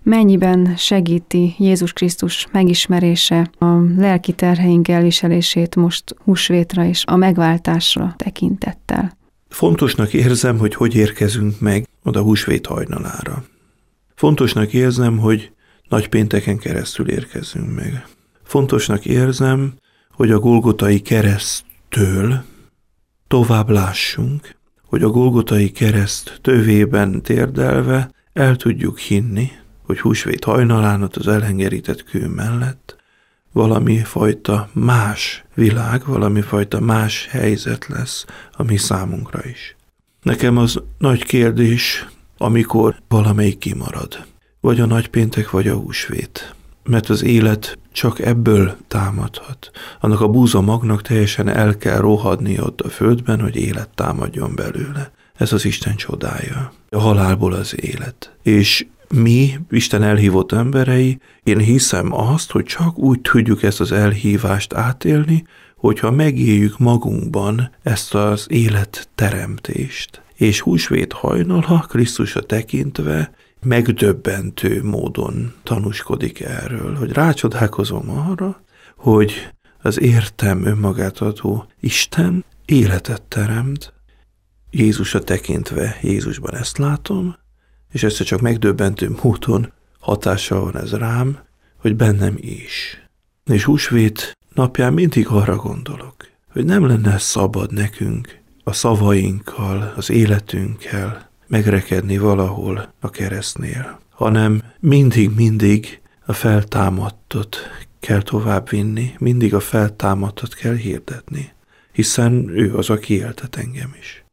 mennyiben segíti Jézus Krisztus megismerése a lelki terheink elviselését most húsvétra és a megváltásra tekintettel? Fontosnak érzem, hogy érkezünk meg oda húsvét hajnalára. Fontosnak érzem, hogy nagypénteken keresztül érkezünk meg. Fontosnak érzem, hogy a Golgotai kereszttől tovább lássunk, hogy a Golgotai kereszt tövében térdelve el tudjuk hinni, hogy húsvét hajnalán ott az elhengerített kő mellett valami fajta más világ, valami fajta más helyzet lesz a mi számunkra is. Nekem az nagy kérdés, amikor valamelyik kimarad, vagy a nagypéntek, vagy a húsvét. Mert az élet csak ebből támadhat. Annak a búza magnak teljesen el kell rohadnia ott a földben, hogy élet támadjon belőle. Ez az Isten csodája. A halálból az élet. És mi, Isten elhívott emberei, én hiszem azt, hogy csak úgy tudjuk ezt az elhívást átélni, hogyha megéljük magunkban ezt az életteremtést. És húsvét hajnala Krisztusra tekintve megdöbbentő módon tanúskodik erről, hogy rácsodálkozom arra, hogy az értem önmagát adó Isten életet teremt, Jézusra tekintve Jézusban ezt látom, és ezt csak megdöbbentő módon hatással van ez rám, hogy bennem is. És húsvét napján mindig arra gondolok, hogy nem lenne szabad nekünk a szavainkkal, az életünkkel megrekedni valahol a keresztnél, hanem mindig a feltámadtot kell továbbvinni, mindig a feltámadtot kell hirdetni, hiszen ő az, aki éltet engem is.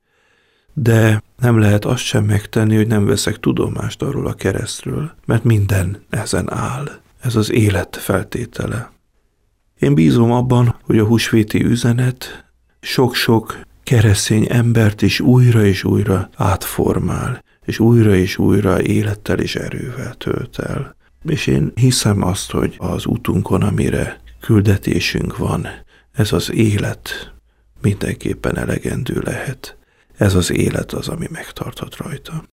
De nem lehet azt sem megtenni, hogy nem veszek tudomást arról a keresztről, mert minden ezen áll. Ez az élet feltétele. Én bízom abban, hogy a húsvéti üzenet sok-sok keresztény embert is újra és újra átformál, és újra élettel és erővel tölt el. És én hiszem azt, hogy az útunkon, amire küldetésünk van, ez az élet mindenképpen elegendő lehet. Ez az élet az, ami megtarthat rajta.